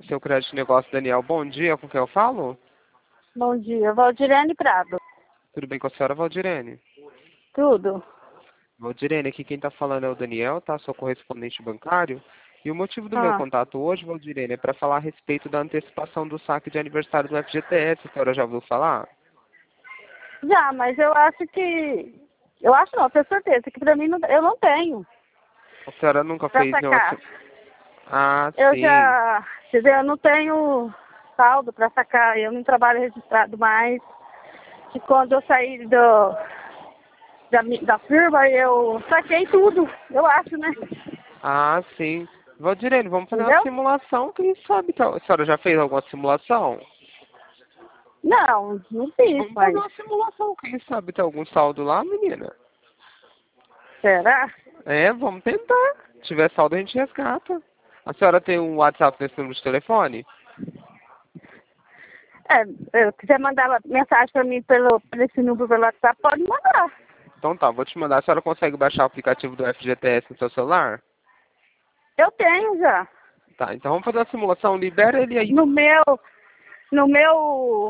seu crédito de negócio, Daniel. Bom dia, com quem eu falo? Bom dia, Valdirene Prado. Tudo bem com a senhora, Valdirene? Tudo? Valdirene, aqui quem está falando é o Daniel, tá? Sou correspondente bancário. E o motivo do meu Ah, contato hoje, Valdirene, é para falar a respeito da antecipação do saque de aniversário do FGTS. A senhora já ouviu falar? já, mas eu acho que... Eu acho não, tenho certeza que pra mim eu não tenho A senhora nunca pra fez nenhuma... sacar. Ah, Eu sim. já, quer dizer, eu não tenho saldo pra sacar, eu não trabalho registrado mais. E quando eu saí da firma, eu saquei tudo, eu acho, né? Ah, sim. Valdirene, vamos fazer uma Entendeu? simulação, quem sabe? A senhora já fez alguma simulação? Não, não fiz, Vamos fazer mas uma simulação, quem sabe tem algum saldo lá, menina? será? É, vamos tentar. Se tiver saldo, a gente resgata. A senhora tem um WhatsApp nesse número de telefone? É, se quiser mandar mensagem pra mim por esse número pelo WhatsApp, pode mandar. Então tá, vou te mandar. A senhora consegue baixar o aplicativo do FGTS no seu celular? Eu tenho já. Tá, então vamos fazer a simulação. Libera ele aí. No meu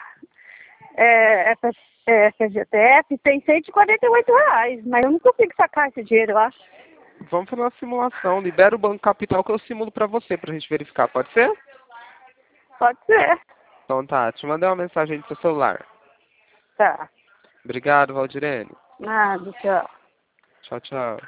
FGTS tem R$ 148, mas eu não consigo sacar esse dinheiro, eu acho. Vamos fazer uma simulação. Libera o Banco Capital que eu simulo pra você, pra gente verificar. Pode ser? Pode ser. Então tá, te mandei uma mensagem no seu celular. Tá. Obrigado, Valdirene. Nada, tchau. Tchau, tchau.